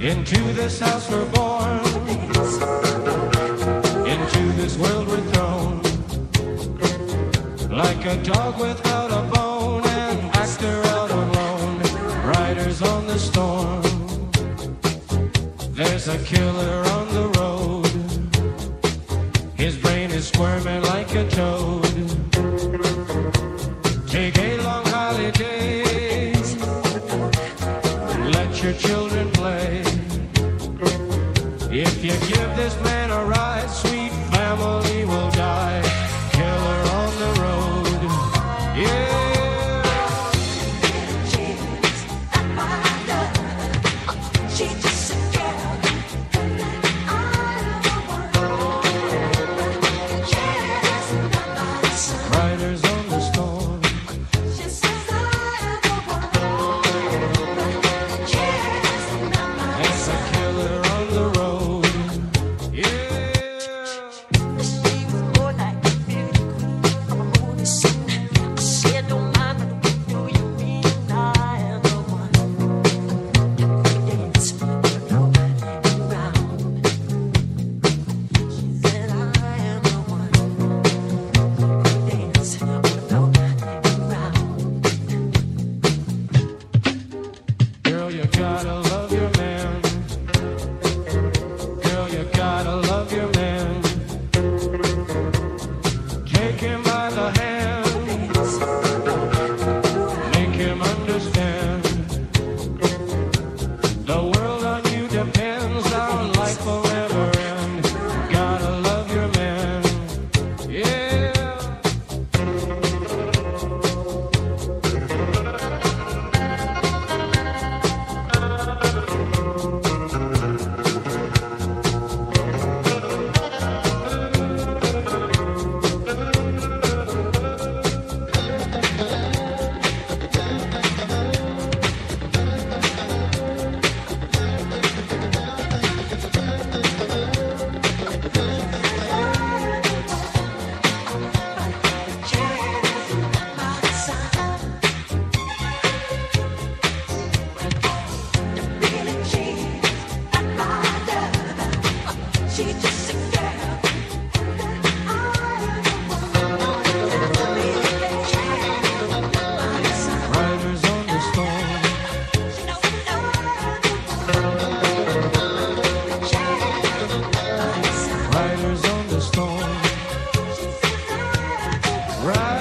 Into this house we're born, into this world we're thrown, like a dog without a bone, an actor out on loan, riders on the storm. There's a killer on the road, his brain is squirming like a toad. Take a long holiday, let your children play. If you give this man a ride, sweet family will die. Killer on the road, yeah. Riders on the storm. There's a killer on the road, yeah. Girl, you gotta love your man. Girl, you gotta love your man. Take him by the hand, make him understand. The world on you depends, our life will never end. Gotta love your man, yeah. Riders on the storm. Riders on the storm. Riders